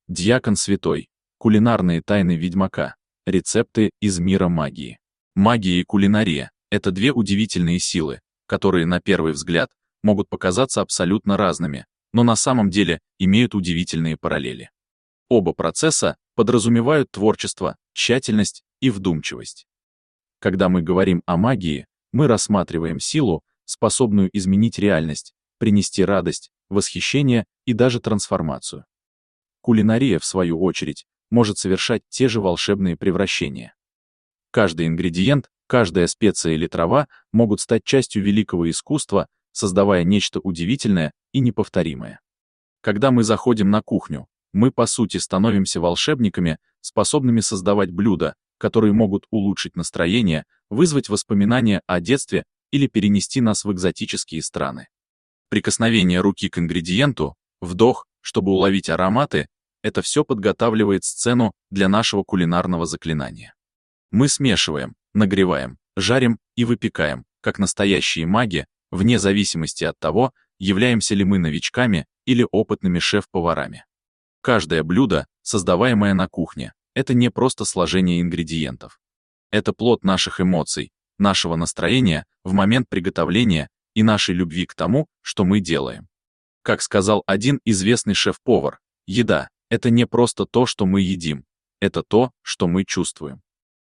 Дьякон Святой. Кулинарные тайны ведьмака. Рецепты из мира магии. Магия и кулинария – это две удивительные силы, которые на первый взгляд могут показаться абсолютно разными, но на самом деле имеют удивительные параллели. Оба процесса подразумевают творчество, тщательность и вдумчивость. Когда мы говорим о магии, мы рассматриваем силу, способную изменить реальность, принести радость, восхищение и даже трансформацию. Кулинария, в свою очередь, может совершать те же волшебные превращения. Каждый ингредиент, каждая специя или трава могут стать частью великого искусства, создавая нечто удивительное и неповторимое. Когда мы заходим на кухню, мы, по сути, становимся волшебниками, способными создавать блюда, которые могут улучшить настроение, вызвать воспоминания о детстве или перенести нас в экзотические страны. Прикосновение руки к ингредиенту, вдох, чтобы уловить ароматы, это все подготавливает сцену для нашего кулинарного заклинания. Мы смешиваем, нагреваем, жарим и выпекаем, как настоящие маги, вне зависимости от того, являемся ли мы новичками или опытными шеф-поварами. Каждое блюдо, создаваемое на кухне, это не просто сложение ингредиентов. Это плод наших эмоций, нашего настроения в момент приготовления и нашей любви к тому, что мы делаем. Как сказал один известный шеф-повар, еда — это не просто то, что мы едим, это то, что мы чувствуем.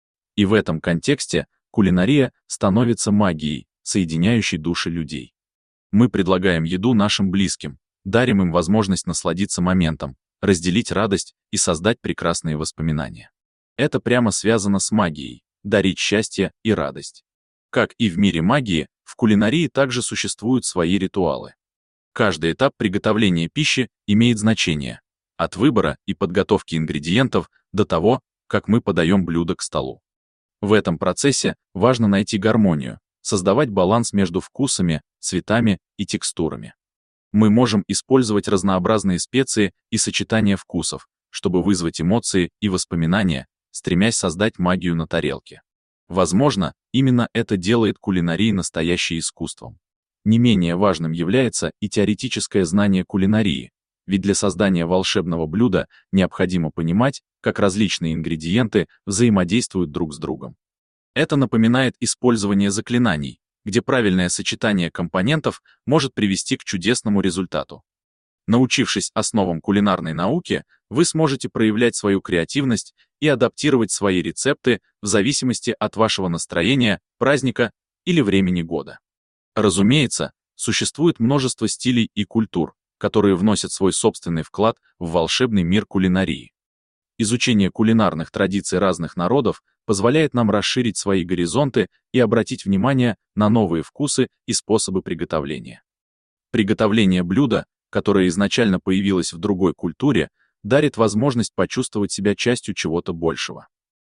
И в этом контексте кулинария становится магией, соединяющей души людей. Мы предлагаем еду нашим близким, дарим им возможность насладиться моментом, разделить радость и создать прекрасные воспоминания. Это прямо связано с магией, дарить счастье и радость. Как и в мире магии, в кулинарии также существуют свои ритуалы. Каждый этап приготовления пищи имеет значение, от выбора и подготовки ингредиентов до того, как мы подаем блюдо к столу. В этом процессе важно найти гармонию, создавать баланс между вкусами, цветами и текстурами. Мы можем использовать разнообразные специи и сочетания вкусов, чтобы вызвать эмоции и воспоминания, стремясь создать магию на тарелке. Возможно, именно это делает кулинарию настоящим искусством. Не менее важным является и теоретическое знание кулинарии, ведь для создания волшебного блюда необходимо понимать, как различные ингредиенты взаимодействуют друг с другом. Это напоминает использование заклинаний, где правильное сочетание компонентов может привести к чудесному результату. Научившись основам кулинарной науки, вы сможете проявлять свою креативность и адаптировать свои рецепты в зависимости от вашего настроения, праздника или времени года. Разумеется, существует множество стилей и культур, которые вносят свой собственный вклад в волшебный мир кулинарии. Изучение кулинарных традиций разных народов позволяет нам расширить свои горизонты и обратить внимание на новые вкусы и способы приготовления. Приготовление блюда, которое изначально появилось в другой культуре, дарит возможность почувствовать себя частью чего-то большего.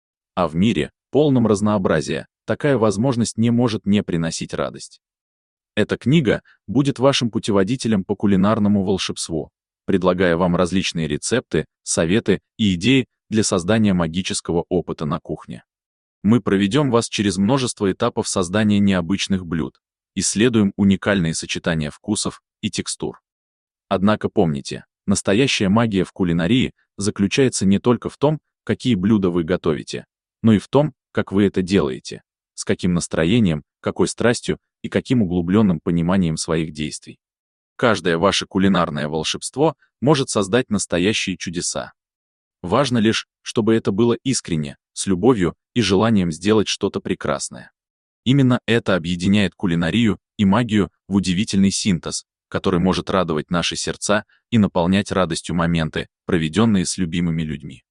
А в мире, полном разнообразия, такая возможность не может не приносить радость. Эта книга будет вашим путеводителем по кулинарному волшебству, предлагая вам различные рецепты, советы и идеи для создания магического опыта на кухне. Мы проведем вас через множество этапов создания необычных блюд, исследуем уникальные сочетания вкусов и текстур. Однако помните, настоящая магия в кулинарии заключается не только в том, какие блюда вы готовите, но и в том, как вы это делаете, с каким настроением, какой страстью и каким углубленным пониманием своих действий. Каждое ваше кулинарное волшебство может создать настоящие чудеса. Важно лишь, чтобы это было искренне, с любовью и желанием сделать что-то прекрасное. Именно это объединяет кулинарию и магию в удивительный синтез, который может радовать наши сердца и наполнять радостью моменты, проведенные с любимыми людьми.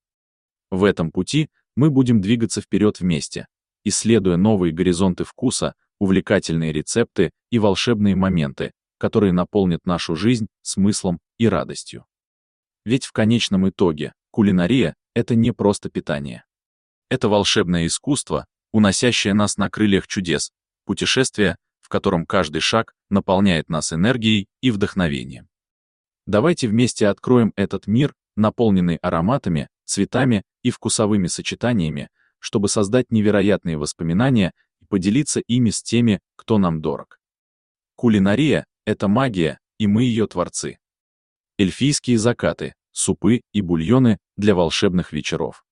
В этом пути мы будем двигаться вперед вместе, исследуя новые горизонты вкуса, увлекательные рецепты и волшебные моменты, которые наполнят нашу жизнь смыслом и радостью. Ведь в конечном итоге кулинария — это не просто питание. Это волшебное искусство, уносящее нас на крыльях чудес, путешествие, в котором каждый шаг наполняет нас энергией и вдохновением. Давайте вместе откроем этот мир, наполненный ароматами, цветами и вкусовыми сочетаниями, чтобы создать невероятные воспоминания и поделиться ими с теми, кто нам дорог. Кулинария — это магия, и мы ее творцы. Эльфийские закаты, супы и бульоны для волшебных вечеров.